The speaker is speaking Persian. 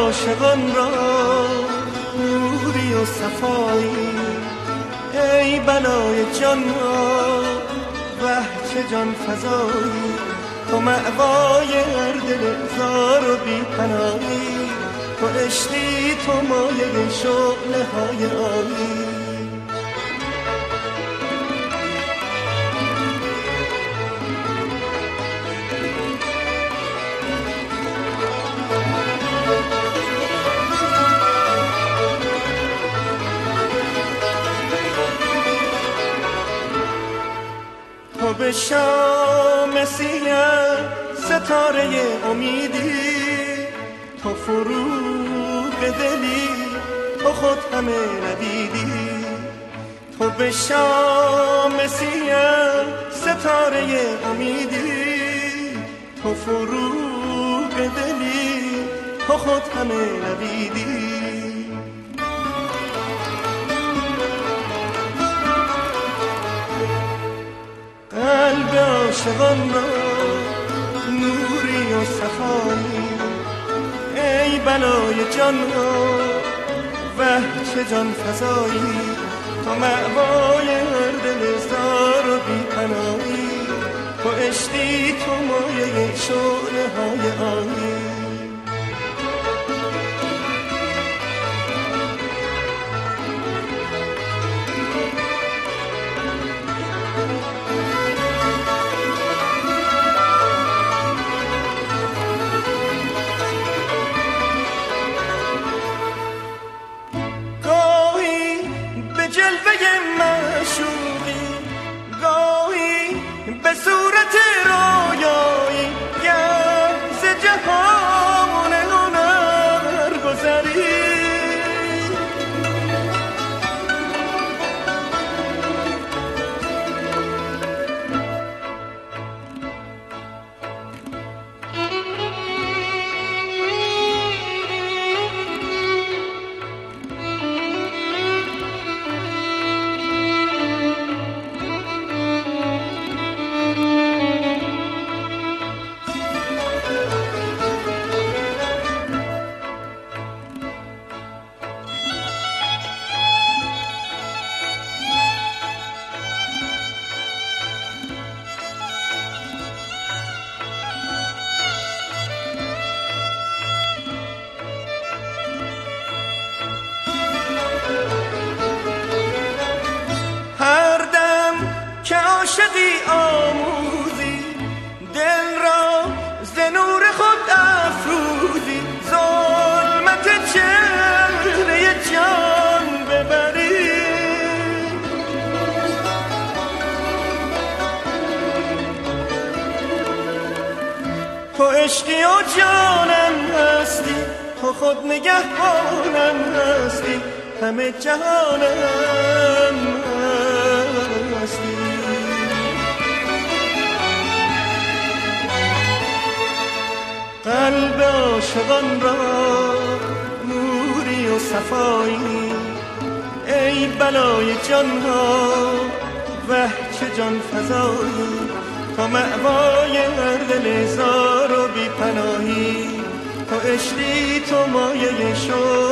عاشقان را نوری و صفایی، ای بلای جان را وه چه جان فزایی، تو مأوای هر دل زار و بی پناهی، تو عشقی تو مایه شعله های عالی. تو به شام سیاه ستاره امیدی، تو فروغ دلی تو خود همه ندیدی. تو به شام سیاه ستاره امیدی، تو فروغ دلی تو خود همه ندیدی. قلب عاشقان را نوری و صفایی، ای بلای جان را وه چه جان فزایی، تو مأوای هر دل زار و بی پناهی، تو عشقی تو مایه شعله های عالی. به صورت رویایی گر ز جهان هنر گذری، عاشقی آموزی دل را ز نور خود افروزی، ظلمت چهره جان ببری. تو عشقی و جانم هستی، تو خود نگهبانم هستی، همه جهانم هستی. قلب عاشقان را نوری و صفایی، ای بلای جان ها وه چه جان فزایی، تو مأوای هر دل زار و بی پناهی، تو عشقی تو مایه شو